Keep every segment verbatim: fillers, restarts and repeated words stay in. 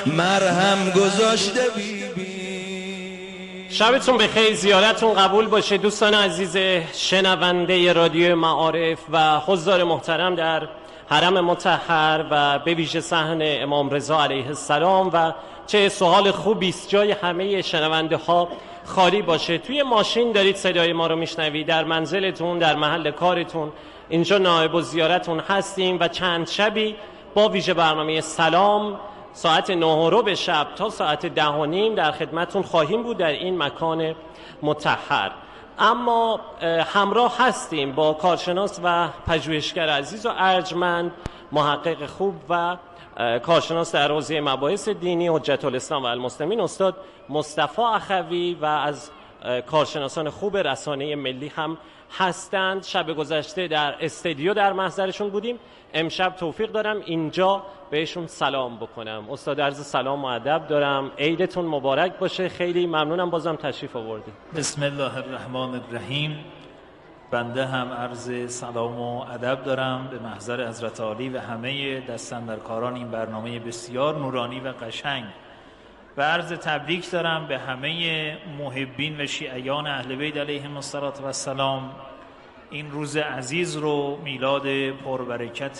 مرهم گذاشته بی بی. شبتون بخیر، زیارتون قبول باشه دوستان عزیز شنونده رادیو معارف و حضار محترم در حرم مطهر و به ویژه صحن امام رضا علیه السلام. و چه سوال خوبی است، جای همه شنونده ها خالی باشه. توی ماشین دارید صدای ما رو میشنوید، در منزلتون، در محل کارتون، اینجا نائب الزیارتون هستیم و چند شبی با ویژه برنامه سلام ساعت نه و ربع شب تا ساعت ده و نیم در خدمتون خواهیم بود در این مکان مطهر. اما همراه هستیم با کارشناس و پژوهشگر عزیز و ارجمند، محقق خوب و کارشناس در حوزه مباحث دینی حجت الاسلام و المسلمین استاد مصطفی اخوی و از کارشناسان خوب رسانه ملی هم هستند. شب گذشته در استودیو در محضرشون بودیم، امشب توفیق دارم اینجا بهشون سلام بکنم. استاد عرض سلام و ادب دارم، عیدتون مبارک باشه. خیلی ممنونم بازم تشریف آوردید. بسم الله الرحمن الرحیم. بنده هم عرض سلام و ادب دارم به محضر حضرت عالی و همه دستاندرکاران این برنامه بسیار نورانی و قشنگ و عرض تبریک دارم به همه محبین و شیعیان اهل بیت علیهم السلام این روز عزیز رو، میلاد پربرکت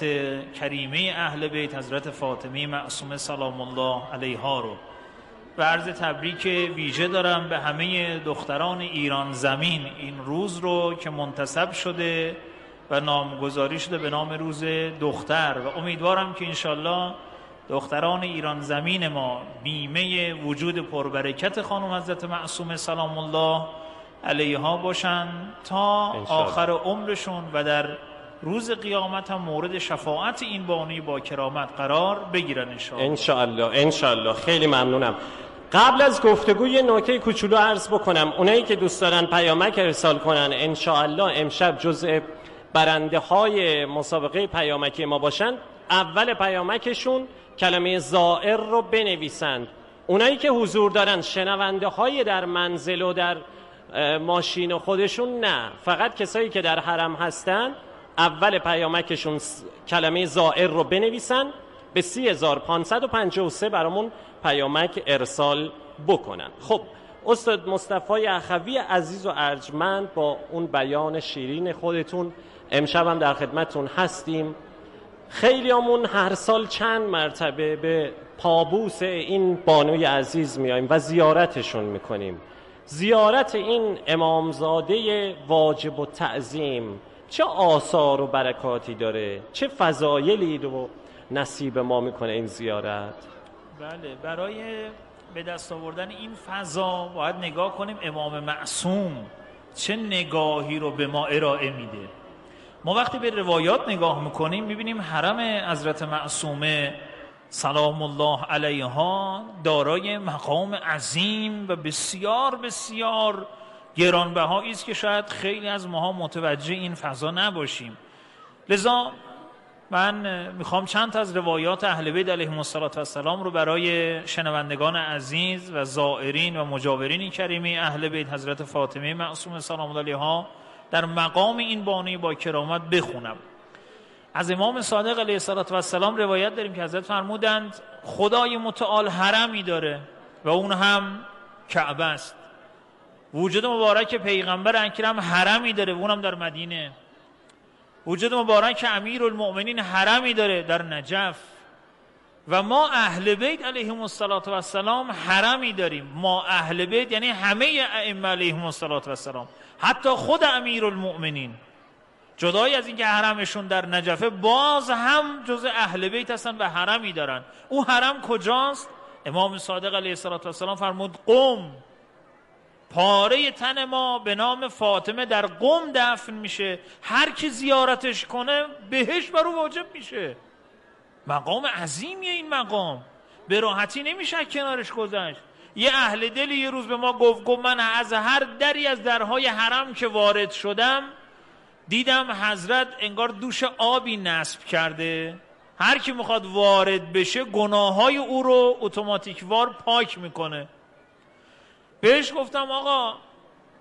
کریمه اهل بیت حضرت فاطمه معصومه سلام الله علیها رو، و عرض تبریک ویژه دارم به همه دختران ایران زمین این روز رو که منتسب شده و نامگذاری شده به نام روز دختر، و امیدوارم که انشالله دختران ایران زمین ما بیمه وجود پربرکت خانم حضرت معصومه سلام الله علیها باشن تا آخر عمرشون و در روز قیامت هم مورد شفاعت این بانی با کرامت قرار بگیرن انشاءالله. انشاءالله انشاءالله. خیلی ممنونم. قبل از گفتگو یه نکته کوچولو عرض بکنم. اونایی که دوست دارن پیامک ارسال کنن انشاءالله امشب جزء برنده های مسابقه پیامکی ما باشن، اول پیامکشون کلمه زائر رو بنویسند. اونایی که حضور دارن، شنونده های در منزل و در ماشین و خودشون نه، فقط کسایی که در حرم هستن اول پیامکشون کلمه زائر رو بنویسن، به سی هزار و پانصد و پنجاه و سه برامون پیامک ارسال بکنن. خب استاد مصطفی اخوی عزیز و ارجمند، با اون بیان شیرین خودتون امشب هم در خدمتون هستیم. خیلیامون هر سال چند مرتبه به پابوس این بانوی عزیز میاییم و زیارتشون میکنیم. زیارت این امامزاده واجب و تعظیم چه آثار و برکاتی داره، چه فضایلی رو نصیب ما میکنه این زیارت؟ بله، برای به دست آوردن این فضا باید نگاه کنیم امام معصوم چه نگاهی رو به ما ارائه میده. ما وقتی به روایات نگاه میکنیم میبینیم حرم حضرت معصومه سلام الله علیها دارای مقام عظیم و بسیار بسیار گرانبهایی است که شاید خیلی از ماها متوجه این فضا نباشیم. لذا من میخوام چند تا از روایات اهل بیت علیهم السلام رو برای شنوندگان عزیز و زائرین و مجاورین کریمه اهل بیت حضرت فاطمه معصومه سلام الله علیها در مقام این بانی با کرامت بخونم. از امام صادق علیه السلام روایت داریم که حضرت فرمودند خدای متعال حرمی داره و اون هم کعبه است. وجود مبارک پیغمبر اکرم حرمی داره و اونم در مدینه. وجود مبارک امیرالمؤمنین حرمی داره در نجف. و ما اهل بیت علیهم السلام حرمی داریم. ما اهل بیت یعنی همه ائمه علیهم السلام، حتی خود امیرالمؤمنین، جدای از اینکه حرمشون در نجفه باز هم جز اهل بیت هستن و حرمی دارن. او حرم کجاست؟ امام صادق علیه السلام فرمود قم، پاره تن ما به نام فاطمه در قم دفن میشه، هر کی زیارتش کنه بهش بر او واجب میشه. مقام عظیمیه این مقام، به راحتی نمیشه کنارش گذشت. یه اهل دلی یه روز به ما گفت گفت من از هر دری از درهای حرم که وارد شدم دیدم حضرت انگار دوش آبی نصب کرده، هر کی میخواد وارد بشه گناههای او رو اتوماتیک وار پاک میکنه. بهش گفتم آقا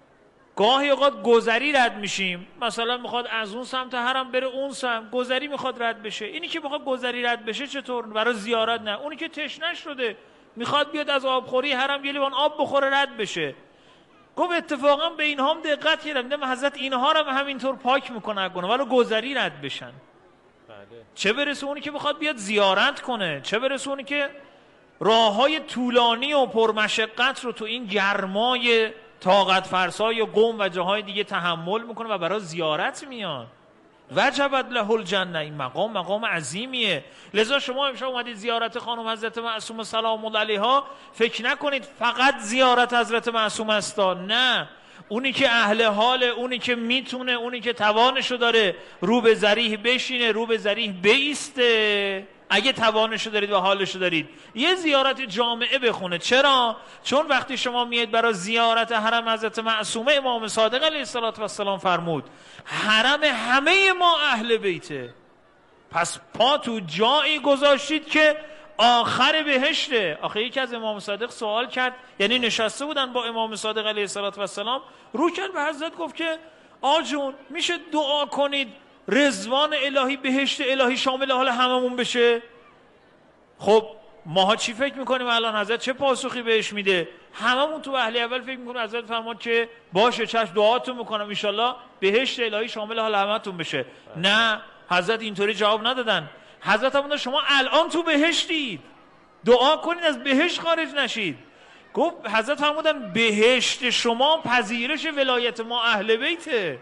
گاهی اوقات گذری رد میشیم، مثلا میخواد از اون سمت حرم بره اون سمت، گذری میخواد رد بشه. اینی که میخواد گذری رد بشه چطور؟ برای زیارت نه. اونی که تشنه شده میخواد بیاد از آبخوری حرم یه لیوان آب بخوره رد بشه. گفت اتفاقا به اینها هم دقت کردم، دیدم حضرت اینها رو هم همینطور پاک میکنه گونه ولی گذری رد بشن. بله. چه برسه اونی که میخواد بیاد زیارت کنه، چه برسه اونی که راههای طولانی و پرمشقت رو تو این گرمای طاقت فرسای قم و جاهای دیگه تحمل میکنه و برای زیارت میاد. وجبت له الجنه، این مقام مقام عظیمیه. لذا شما امشب اومدید زیارت خانم حضرت معصومه سلام الله علیها، فکر نکنید فقط زیارت حضرت معصومه است، نه، اونی که اهل حاله، اونی که میتونه، اونی که توانشو داره رو به ذریح بشینه، رو به ذریح بیسته. اگه توانشو دارید و حالشو دارید یه زیارت جامعه بخونه. چرا؟ چون وقتی شما میید برای زیارت حرم حضرت معصومه، امام صادق علیه السلام فرمود حرم همه ما اهل بیته. پس پا تو جایی گذاشتید که آخر بهشته. آخه یکی از امام صادق سوال کرد، یعنی نشسته بودن با امام صادق علیه السلام، رو کرد به حضرت گفت که آجون میشه دعا کنید رضوان الهی، بهشت الهی شامل حال هممون بشه؟ خب ماها چی فکر میکنیم الان؟ حضرت چه پاسخی بهش میده؟ هممون تو اهل اول فکر میکنیم حضرت فرمود که باشه چشم دعاتون میکنم ان شاءالله بهشت الهی شامل حال همتون بشه. نه، حضرت اینطوری جواب ندادن. حضرت فرمود شما الان تو بهشتید، دعا کنید از بهشت خارج نشید. گفت حضرت فرمودن بهشت شما پذیرش ولایت ما اهل بیته.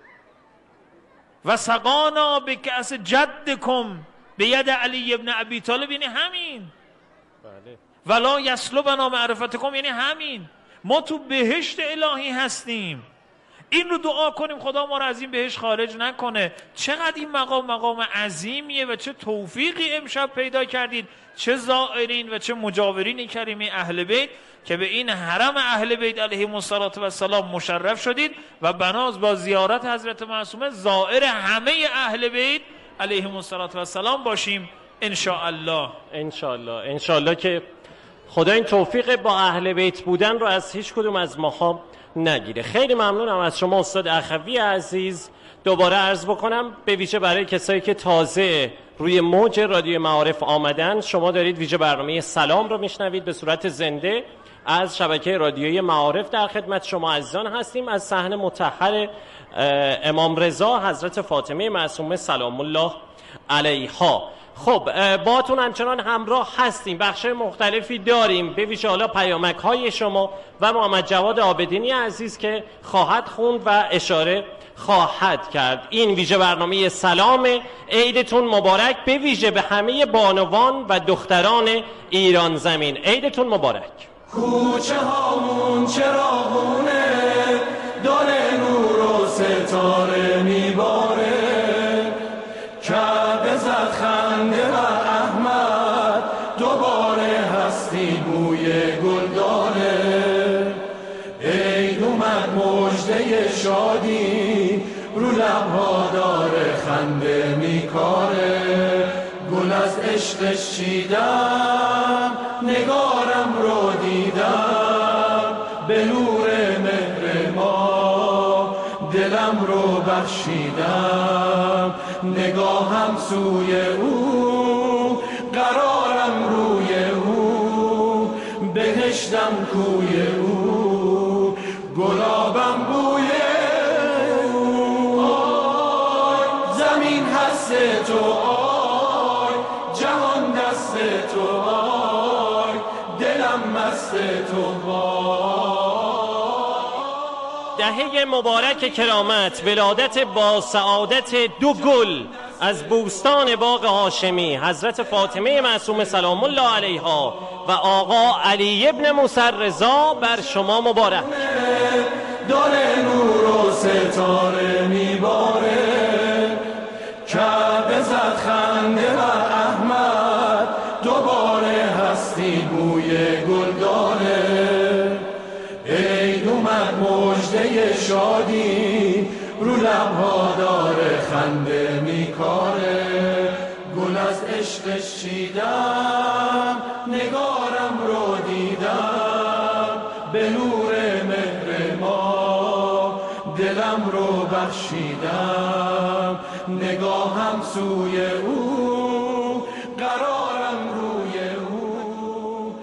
و سقانا به کأس جدکم به ید علی ابن ابی طالب، یعنی همین. بله. ولا یسلبنا معرفتکم، یعنی همین. ما تو بهشت الهی هستیم. این رو دعا کنیم خدا ما رو از این بهشت خارج نکنه. چقدر این مقام مقام عظیمیه و چه توفیقی امشب پیدا کردید، چه زائرین و چه مجاورین کریمی اهل بیت که به این حرم اهل بیت علیهم السلام مشرف شدید و بناز با زیارت حضرت معصومه زائر همه اهل بیت علیهم السلام باشیم ان شاء الله. ان شاء الله ان شاء الله که خدا این توفیق با اهل بیت بودن رو از هیچ کدوم از ماها نگیره. خیلی ممنونم از شما استاد اخوی عزیز. دوباره عرض بکنم به ویژه برای کسایی که تازه روی موج رادیو معارف آمدن، شما دارید ویژه برنامه سلام رو میشنوید به صورت زنده از شبکه رادیویی معارف. در خدمت شما عزیزان هستیم از صحن مطهر امام رضا حضرت فاطمه معصومه سلام الله علیها. خب باتون همچنان همراه هستیم، بخشای مختلفی داریم، به ویژه حالا پیامک های شما و محمد جواد عابدینی عزیز که خواهد خوند و اشاره خواهد کرد. این ویژه برنامه سلام، عیدتون مبارک، به ویژه به همه بانوان و دختران ایران زمین. عیدتون مبارک. کوچه هامون چراغونه، داره نور و ستاره میباره، کعبه زد خنده و احمد دوباره هستی بوی گل داره. عید اومد مژده شادی رو لبها داره خنده میکاره. گل از عشقش چیدم نگارم رو دیدم، به نور مهر ما دلم رو بخشیدم. نگاهم سوی او قرارم روی او، بهشتم کوی او گلابم بوی او. آی زمین هست تو، آی جهان دست تو، آی دلم مست تو. دهه مبارک کرامت، ولادت با سعادت دو گل از بوستان باغ هاشمی حضرت فاطمه معصومه سلام الله علیها و آقا علی ابن موسی رضا بر شما مبارک. داره نور و ستاره میباره، کعبه زد خنده و احمد دوباره هستی بوی گل داره. عید اومد مژده شادی رو لبها داره خنده میکاره. گل از عشقش چیدم نگارم رو دیدم، به نور مهر ما بخشیدم، نگاهم سوی او، قرارم روی او،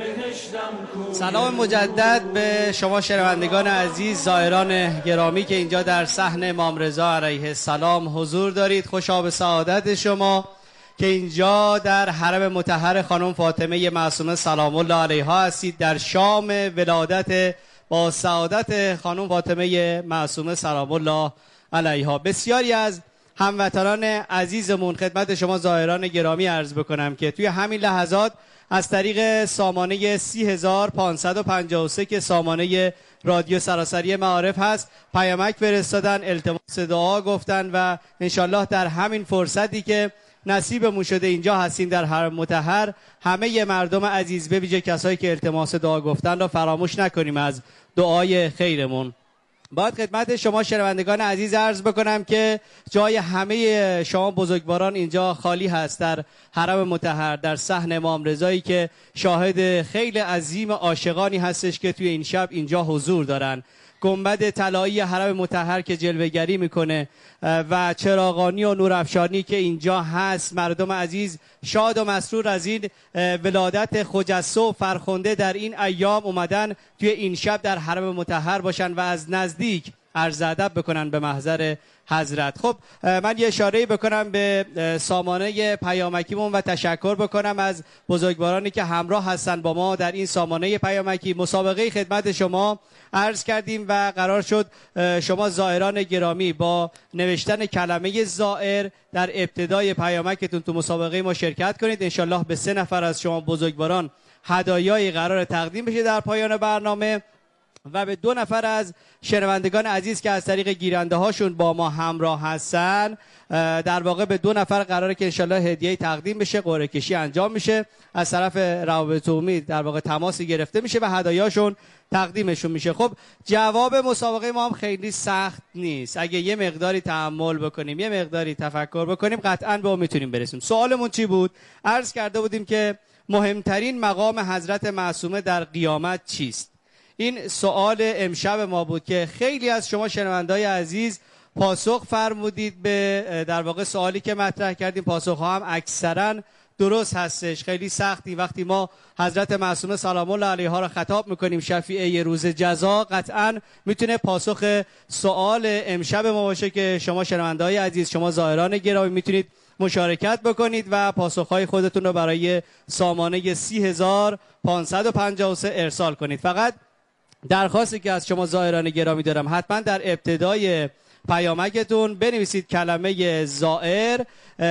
بهشتم کو. سلام مجدد به شما شنوندگان عزیز، زائران گرامی که اینجا در صحن امام رضا علیه السلام حضور دارید. خوشا به سعادت شما که اینجا در حرم مطهر خانم فاطمه معصومه سلام الله علیها هستید، در شام ولادت با سعادت خانم فاطمه معصومه سلام الله علیها. بسیاری از هموطنان عزیزمون خدمت شما زائران گرامی عرض بکنم که توی همین لحظات از طریق سامانه سی هزار و پانصد و پنجاه و سه که سامانه رادیو سراسری معارف هست پیامک فرستادن، التماس دعا گفتن و انشالله در همین فرصتی که نصیبمون شده اینجا هستیم در حرم مطهر، همه مردم عزیز به ویژه کسایی که التماس دعا گفتن را فراموش نکنیم از دعای خیرمون. باید خدمت شما شنوندگان عزیز عرض بکنم که جای همه شما بزرگواران اینجا خالی هست در حرم مطهر، در صحن امام رضایی که شاهد خیلی عظیم عاشقانی هستش که توی این شب اینجا حضور دارن. گنبد طلایی حرم مطهر که جلوه‌گری میکنه و چراغانی و نورافشانی که اینجا هست، مردم عزیز شاد و مسرور از این ولادت خجسته و فرخنده در این ایام اومدن توی این شب در حرم مطهر باشن و از نزدیک عرض ادب بکنن به محضر حضرت. خب من یه اشاره بکنم به سامانه پیامکیمون و تشکر بکنم از بزرگوارانی که همراه هستن با ما در این سامانه پیامکی. مسابقه خدمت شما عرض کردیم و قرار شد شما زائران گرامی با نوشتن کلمه زائر در ابتدای پیامکتون تو مسابقه ما شرکت کنید. انشالله به سه نفر از شما بزرگواران هدایایی قرار تقدیم بشه در پایان برنامه و به دو نفر از شنوندگان عزیز که از طریق گیرنده هاشون با ما همراه هستن، در واقع به دو نفر قراره که انشالله هدیه تقدیم بشه، قرعه کشی انجام میشه، از طرف روابط عمومی در واقع تماسی گرفته میشه و هدایاشون تقدیمشون میشه. خب جواب مسابقه ما هم خیلی سخت نیست، اگه یه مقداری تأمل بکنیم، یه مقداری تفکر بکنیم، قطعاً به اون میتونیم برسیم. سوالمون چی بود؟ عرض کرده بودیم که مهمترین مقام حضرت معصومه در قیامت چیست؟ این سوال امشب ما بود که خیلی از شما شنوندای عزیز پاسخ فرمودید به در واقع سوالی که مطرح کردیم. پاسخ ها هم اکثرا درست هستش. خیلی سختی وقتی ما حضرت معصومه سلام الله علیها را خطاب میکنیم شفیعه روز جزا، قطعا میتونه پاسخ سوال امشب ما باشه که شما شنوندای عزیز، شما زائران گرامی میتونید مشارکت بکنید و پاسخهای خودتون رو برای سامانه سی هزار و پانصد و پنجاه و سه ارسال کنید. فقط درخواستی که از شما زائران گرامی دارم، حتما در ابتدای پیامکتون بنویسید کلمه زائر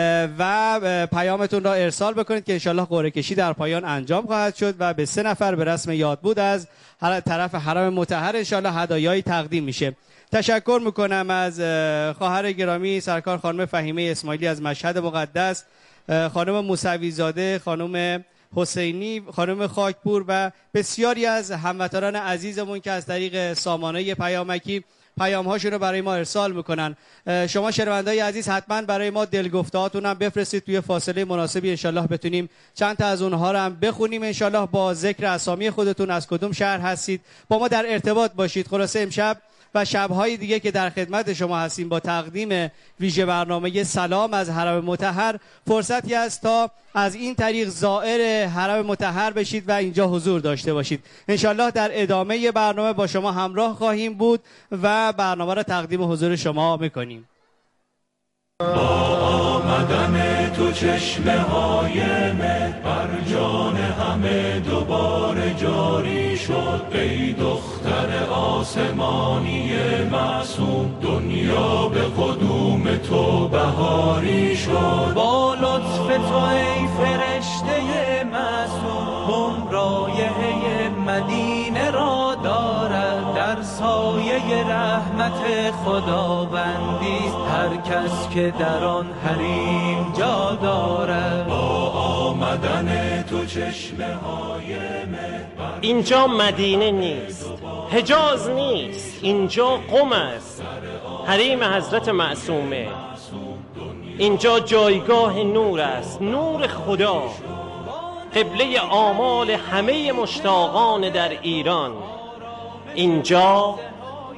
و پیامتون را ارسال بکنید که انشالله قرعه کشی در پایان انجام خواهد شد و به سه نفر به رسم یاد بود از هر طرف حرم مطهر انشالله هدایایی تقدیم میشه. تشکر میکنم از خواهر گرامی سرکار خانم فهیمه اسماعیلی از مشهد مقدس، خانم موسوی زاده، خانم حسینی، خانم خاکپور و بسیاری از هموطنان عزیزمون که از طریق سامانه پیامکی پیام هاشون رو برای ما ارسال میکنن. شما شنوندای عزیز حتما برای ما دلگفتهاتون هم بفرستید، توی فاصله مناسبی انشالله بتونیم چند تا از اونها رو هم بخونیم. انشالله با ذکر اسامی خودتون از کدوم شهر هستید با ما در ارتباط باشید. خلاصه امشب و شب‌های دیگه که در خدمت شما هستیم با تقدیم ویژه برنامه سلام از حرم مطهر، فرصتی است تا از این طریق زائر حرم مطهر بشید و اینجا حضور داشته باشید. انشالله در ادامه برنامه با شما همراه خواهیم بود و برنامه را تقدیم حضور شما میکنیم. با آمدن تو چشمه های مه بر جان همه دوباره جاری شد، ای دختر آسمانی معصوم، دنیا به قدوم تو بهاری شد. با لطف تو ای فرشته معصوم، هم رایحه مدینه را دارد، در سایه رحمت خداوندی هر کس که در آن حریم جا دارد. با آمدن تو چشمه های مهر، اینجا مدینه نیست، حجاز نیست، اینجا قم است، حریم حضرت معصومه. اینجا جایگاه نور است، نور خدا، قبله آمال همه مشتاقان در ایران. اینجا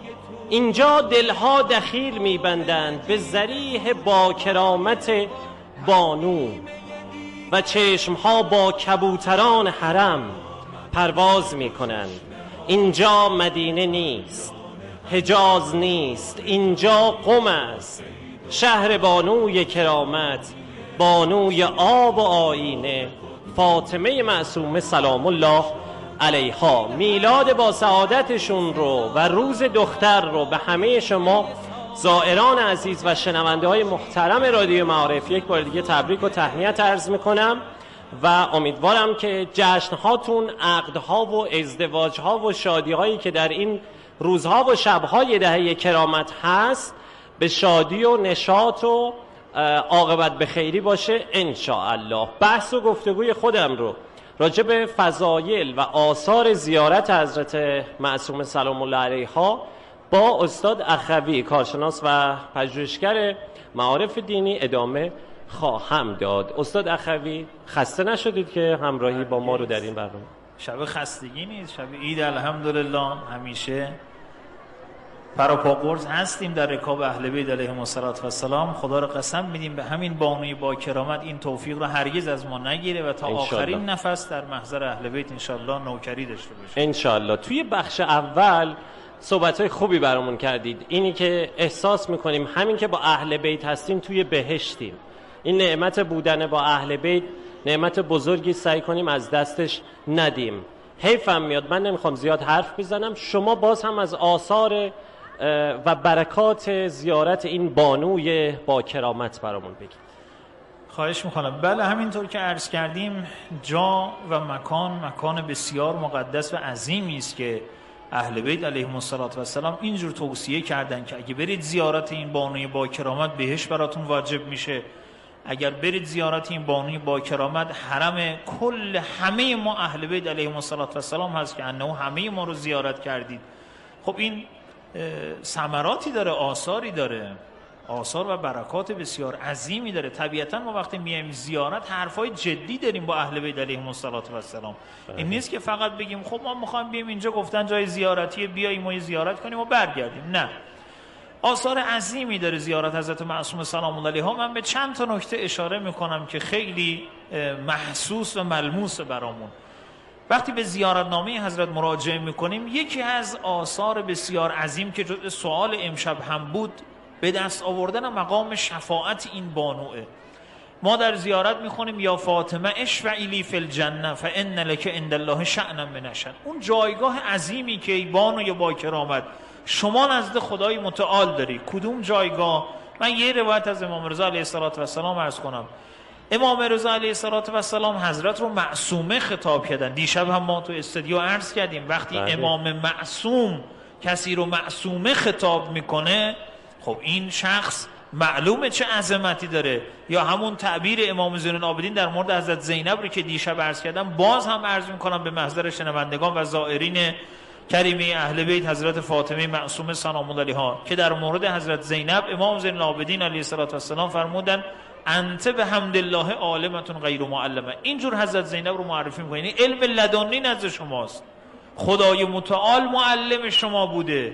اینجا دلها دخیل میبندند به ذریح با کرامت بانو و چشمها با کبوتران حرم پرواز میکنند. اینجا مدینه نیست، حجاز نیست، اینجا قم است، شهر بانوی کرامت، بانوی آب و آینه، فاطمه معصومه سلام الله علیها. میلاد با سعادتشون رو و روز دختر رو به همه شما زائران عزیز و شنونده های محترم رادیو معارف یک بار دیگه تبریک و تهنیت عرض میکنم و امیدوارم که جشنهاتون، عقدها و ازدواجها و شادیهایی که در این روزها و شبهای دهه کرامت هست به شادی و نشاط و عاقبت به خیری باشه ان شاء الله. بحث و گفتگوی خودم رو راجع به فضایل و آثار زیارت حضرت معصومه سلام الله علیها با استاد اخوی کارشناس و پژوهشگر معارف دینی ادامه خواهم داد. استاد اخوی خسته نشدید که همراهی با ما رو در این برنامه؟ شب خستگی نیست، شب عید الحمدلله همیشه پراپا قرص هستیم در رکاب اهل بیت علیهم السلام. خدا رو قسم میدیم به همین بانوی با کرامت این توفیق رو هرگز از ما نگیره و تا آخرین نفس در محضر اهل بیت انشالله نوکری داشته باشه انشالله. توی بخش اول صحبت‌های خوبی برامون کردید، اینی که احساس میکنیم همین که با اهل بیت هستیم توی بهشتیم. این نعمت بودن با اهل بیت نعمت بزرگی، سعی کنیم از دستش ندیم. حیفم میاد، من نمیخوام زیاد حرف بزنم، شما باز هم از آثار و برکات زیارت این بانوی با کرامت برامون بگید. خواهش میکنم. بله همینطور که عرض کردیم جا و مکان مکان بسیار مقدس و عظیمی است که اهل بیت علیهم السلام اینجور توصیه کردن که اگه برید زیارت این بانوی با کرامت بهشت براتون واجب میشه. اگر برید زیارت این بانوی با کرامت حرم کل همه ما اهل بیت علیهم السلام هست که انه همه ما رو زیارت کردید. خب این ثمراتی داره، آثاری داره، آثار و برکات بسیار عظیمی داره. طبیعتا ما وقتی میایم زیارت حرفای جدی داریم با اهل بیت علیهم السلام. این نیست که فقط بگیم خب ما میخوایم بیایم اینجا گفتن جای زیارتیه بیاییم و زیارت کنیم و برگردیم. نه، آثار عظیمی داره زیارت حضرت معصومه سلام الله علیها. من به چند تا نکته اشاره میکنم که خیلی محسوس و ملموس برامون. وقتی به زیارتنامه حضرت مراجعه میکنیم یکی از آثار بسیار عظیم که جزء سوال امشب هم بود به دست آوردن مقام شفاعت این بانوئه. ما در زیارت میخونیم یا فاطمه اشفعی لی فی الجنه فان لک عند الله شأنا منشن. اون جایگاه عظیمی که ای بانوی با کرامت شما نزد خدای متعال داری. کدوم جایگاه؟ من یه روایت از امام رضا علیه السلام عرض کنم. امام رضا علیه السلام حضرت رو معصومه خطاب کردن. دیشب هم ما تو استودیو عرض کردیم وقتی بله. امام معصوم کسی رو معصومه خطاب میکنه خب این شخص معلومه چه عظمتی داره. یا همون تعبیر امام زین العابدین در مورد حضرت زینب رو که دیشب عرض کردم باز هم عرض میکنم به محضر شنوندگان و زائرین کریمه اهل بیت حضرت فاطمه معصومه سلام الله علیها که در مورد حضرت زینب امام زین العابدین علیه السلام فرمودن انت به حمد الله عالمتون غیر معلمه. اینجور حضرت زینب رو معرفی میکنه، یعنی علم لدنی نزد شماست، خدای متعال معلم شما بوده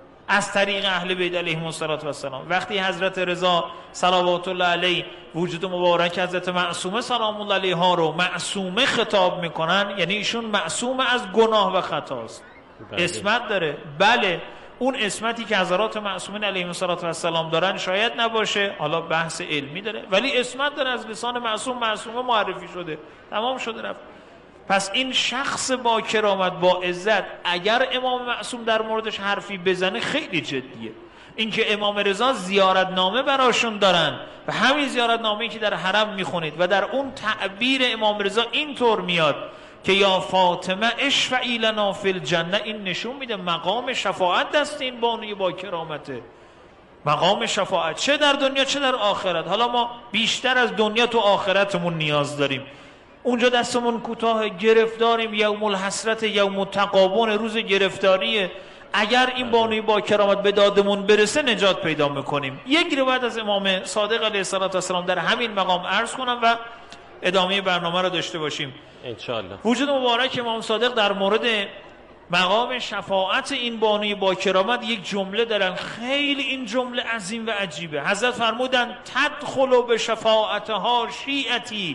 از طریق اهل بیت علیهم السلام. وقتی حضرت رضا صلوات الله علیه وجود مبارک حضرت معصومه سلام الله علیها رو معصومه خطاب میکنن یعنی ایشون معصوم از گناه و خطاست. اسمت داره. بله اون اسمتی که حضرات معصومین علیهم السلام دارن شاید نباشه، حالا بحث علمی داره، ولی اسمت داره، از لسان معصوم معصومه معرفی شده، تمام شده رفت. پس این شخص با کرامت با عزت اگر امام معصوم در موردش حرفی بزنه خیلی جدیه. اینکه امام رضا زیارتنامه براشون دارن و همین زیارتنامه‌ای که در حرم میخونید و در اون تعبیر امام رضا اینطور میاد که یا فاطمه اشفعی لنا فی الجنه، این نشون میده مقام شفاعت دست این بانوی با کرامته. مقام شفاعت چه در دنیا چه در آخرت. حالا ما بیشتر از دنیا تو آخرتمون نیاز داریم. اونجا دستمون کوتاه، گرفتاریم، یوم الحسرت، یوم التغابن، روز گرفتاریه. اگر این بانوی با کرامت به دادمون برسه نجات پیدا میکنیم. یک روایت از امام صادق علیه السلام در همین مقام عرض کنم و ادامه برنامه رو داشته باشیم انشاءالله. وجود مبارک امام صادق در مورد مقام شفاعت این بانوی با کرامت یک جمله دارن، خیلی این جمله عظیم و عجیبه. حضرت فرمودن تدخلوا به شفاعتها شیعتی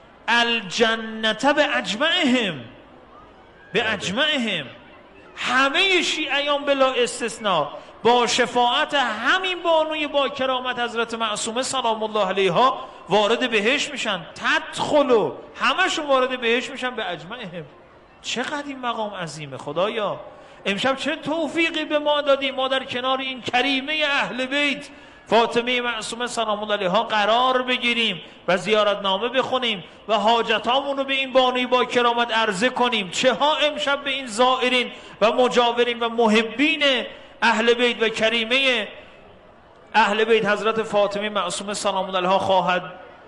الجنت به اجمعهم، به اجمعهم، همه شیعیان بلا استثناء با شفاعت همین بانوی با کرامت حضرت معصومه سلام الله علیها وارد بهشت میشن. تدخلوا، همشون وارد بهشت میشن به اجمعهم. چقدر این مقام عظیمه. خدایا امشب چه توفیقی به ما دادی ما در کنار این کریمه اهل بیت فاطمه معصومه سلام الله علیها قرار بگیریم و زیارتنامه بخونیم و حاجتامون رو به این بانوی با کرامت عرضه کنیم. چه ها امشب به این زائرین و مجاورین و محبین اهل بیت و کریمه اهل بیت حضرت فاطمه معصومه سلام الله علیها خواهد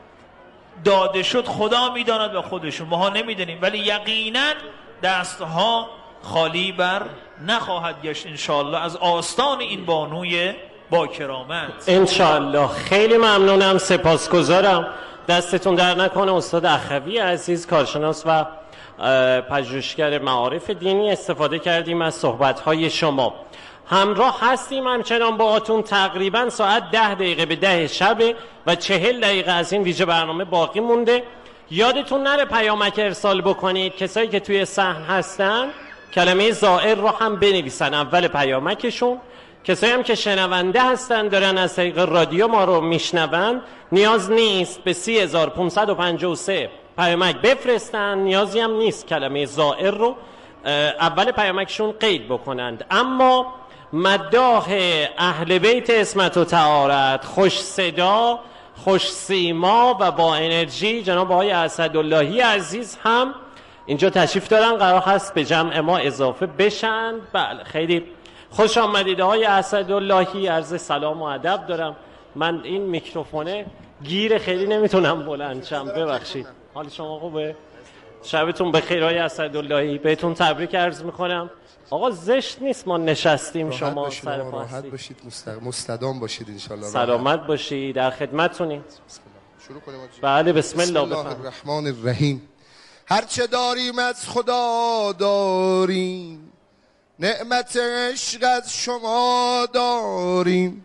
داده شد خدا میداند و خودشون، ماها نمیدونیم، ولی یقینا دستها خالی بر نخواهد گشت انشاءالله از آستان این بانوی با کرامت انشاءالله. خیلی ممنونم، سپاسگزارم، دستتون در نکنه. استاد اخوی عزیز، کارشناس و پژوهشگر معارف دینی، استفاده کردیم از صحبت‌های شما. همراه هستیم همچنان باهاتون. تقریبا ساعت ده دقیقه به ده شب و چهل دقیقه از این ویژه برنامه باقی مونده. یادتون نره پیامک ارسال بکنید. کسایی که توی صحن هستن کلمه زائر رو هم بنویسن اول پیامکشون. کسایی هم که شنونده هستن دارن از طریق رادیو ما رو میشنون، نیاز نیست به سی هزار و پانصد و پنجاه و سه پیامک بفرستن، نیازی هم نیست کلمه زائر رو اول پیامکشون قید بکنند. اما مداح اهل بیت عصمت و طهارت، خوش صدا، خوش سیما و با انرژی، جناب آقای اسداللهی عزیز هم اینجا تشریف دارن، قرار هست به جمع ما اضافه بشن. بله، خیلی خوش آمدید آقای اسداللهی، عرض سلام و ادب دارم. من این میکروفونه گیر، خیلی نمیتونم بلند شم، ببخشید. حال شما خوبه؟ شبتون بخیر آقای اسداللهی، بهتون تبریک عرض میکنم. آقا زشت نیست ما نشستیم، شما سر راحت باشید، مستدام باشید انشالله، سلامت باشید، در خدمتتونیم. شروع کنیم. بله بسم الله. بسم الله الرحمن الرحیم. هر چه داریم از خدا داریم، نعمت عشق از شما داریم.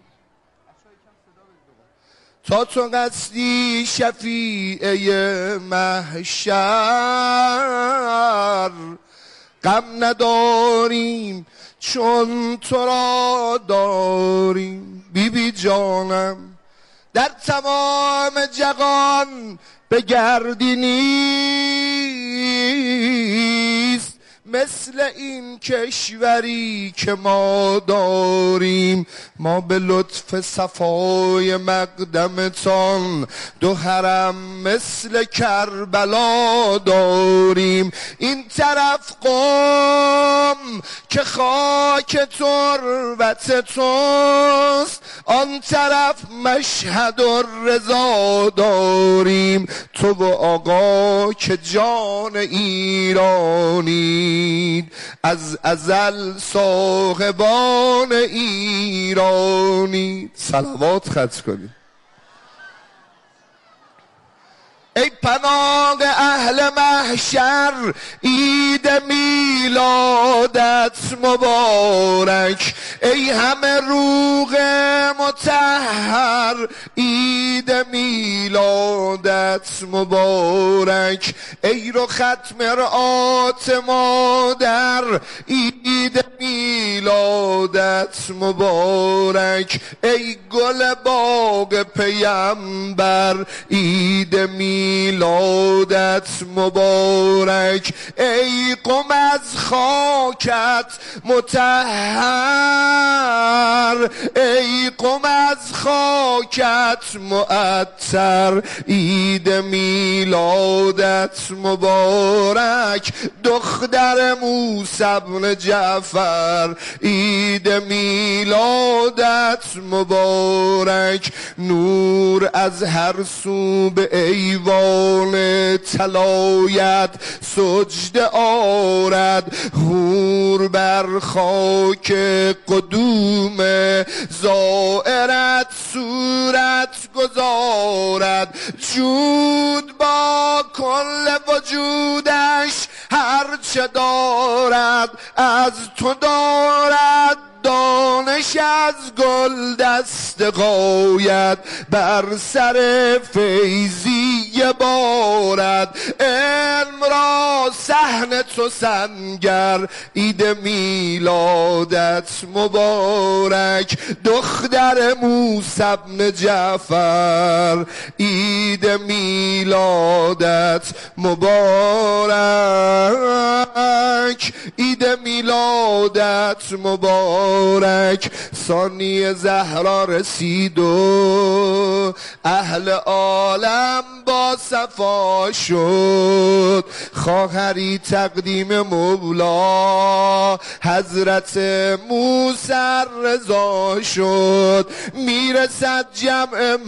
تا تو قصدی شفیع محشر، غم نداریم چون تو را داریم. بی بی جانم در تمام جهان بگردی نیست مثل این کشوری که ما داریم. ما به لطف صفای مقدمتان دو حرم مثل کربلا داریم. این طرف قوم که خاک تربت توست، آن طرف مشهد و رضا داریم. تو و آقا که جان ایرانی، از ازل صاحبان ایرانی. صلوات خط کنید. ای پناه اهل محشر، عید میلادت مبارک. ای همه روح مطهر، عید میلادت مبارک. ای رخت مرآت مادر، عید میلادت مبارک. ای گل باغ پیمبر، عید میلادت میلادت مبارک. ای قم از خاکت مطهر، ای قم از خاکت معطر. عید میلادت مبارک. دختر موسی بن جعفر، عید میلادت مبارک. نور از هر سو به ایوان طلایت سجده آرد. حور بر خاک قدوم زائرت صورت گذارد. جود با کل وجودش هرچه دارد از تو دارد، دانش از گل دست قاید، بر سر فیضی بارد. علم را صحن تو سنگر، عید میلادت مبارک. دختر موسی بن جعفر، عید میلادت مبارک، عید میلادت مبارک. ثانی زهرا رسید و اهل عالم با صفا شد، خواهری تقدیم مولا حضرت موسی رضا شد. میرسد جمع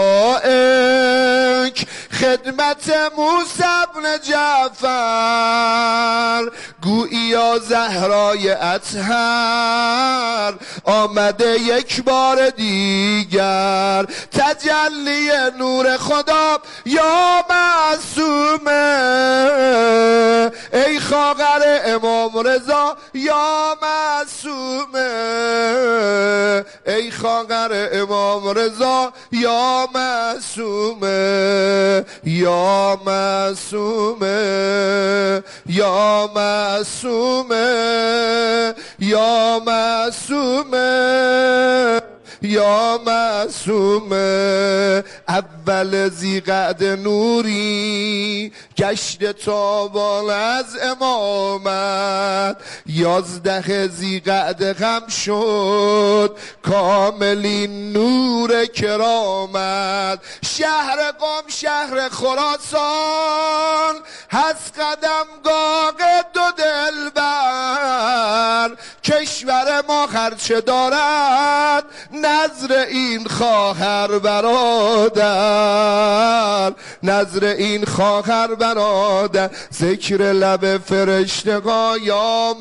ملائک خدمت موسی بن جعفر، گوییا زهرای اطهر آمده یک بار دیگر. تجلی نور خدا یا معصومه، ای خواهر امام رضا یا معصومه، ای خواهر امام رضا یا معصومه، یا معصومه، یا معصومه، یا معصومه، یا معصومه. اول ذیقعد نوری گشت تابان از امامت، یازده ذیقعد غم شد کاملین نور کرامت. شهر قم شهر خراسان هست قدمگاه دو دلبر، کشور ما هرچه دارد نظر این خواهر برادر، نظر این خواهر برادر. ذکر لب فرشتگاه یا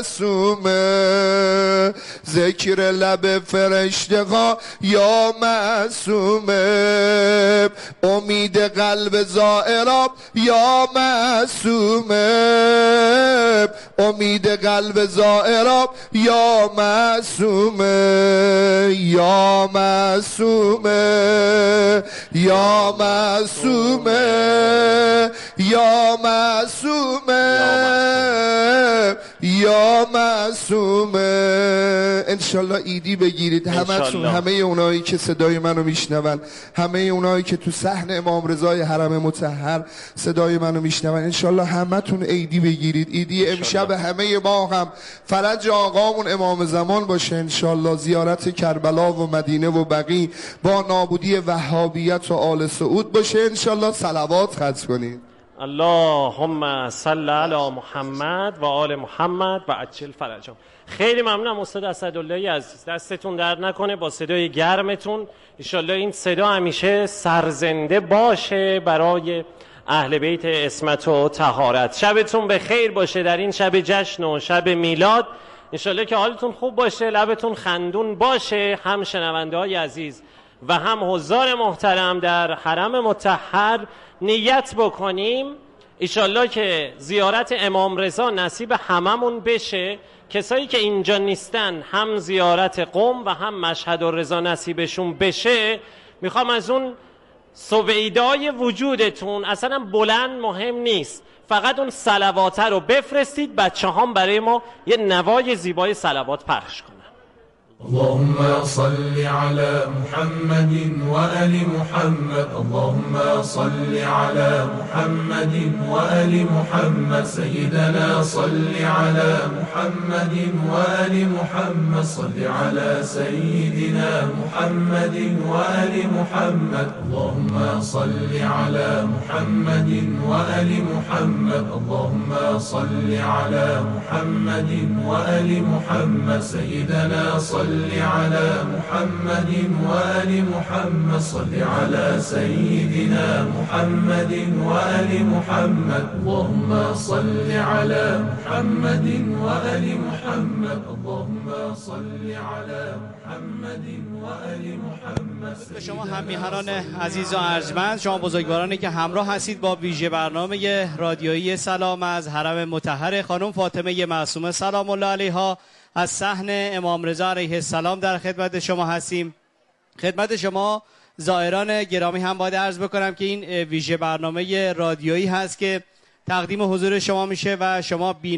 معصومه، ذکر لب فرشتگاه یا معصومه. امید قلب زائراب یا معصومه، امید قلب زائراب یا معصومه، یا معصومه، یا معصومه، یا معصومه، یا معصومه. انشالله ایدی بگیرید همتون، همه اونایی که صدای منو میشنون، همه اونایی که تو صحن امام رضای حرم مطهر صدای منو میشنون، انشالله همتون ایدی بگیرید. ایدی امشب همه ما هم فرج آقامون امام زمان باشه انشالله. زیارت کربلا و مدینه و بقیع با نابودی وهابیت و آل سعود باشه انشالله. صلوات خرج کنید. اللهم صل علی محمد و آل محمد و عجل فرجهم. خیلی ممنونم استاد اسداللهی عزیز، دستتون درد نکنه با صدای گرمتون. انشالله این صدا همیشه سرزنده باشه برای اهل بیت عصمت و طهارت. شبتون به خیر باشه در این شب جشن و شب میلاد. انشالله که حالتون خوب باشه، لبتون خندون باشه. هم شنونده های عزیز و هم حضار محترم در حرم مطهر نیت بکنیم انشالله که زیارت امام رضا نصیب هممون بشه. کسایی که اینجا نیستن هم زیارت قم و هم مشهد و رضا نصیبشون بشه. میخوام از اون سویدای وجودتون اصلا بلند مهم نیست، فقط اون صلواته رو بفرستید، بچه هم برای ما یه نوای زیبای صلوات پخش کنن. اللهم صل على محمد وآل محمد، اللهم صل على محمد وآل محمد. سيدنا صل على محمد وآل محمد، صل على سيدنا محمد وآل محمد. اللهم صل على محمد وآل محمد، اللهم صل على محمد وآل محمد. سيدنا صل صل على محمد وآل محمد صل على سيدنا محمد وآل محمد اللهم صل على محمد وآل محمد اللهم صل على محمد وآل محمد. به شما هممیهنان عزیز و ارجمند، شما بزرگوارانی که همراه هستید با ویژه برنامه رادیویی سلام از حرم مطهر خانم فاطمه معصومه سلام الله علیها از صحن امام رضا علیه السلام در خدمت شما هستیم. خدمت شما زائران گرامی هم باید عرض بکنم که این ویژه برنامه رادیویی هست که تقدیم حضور شما میشه و شما بین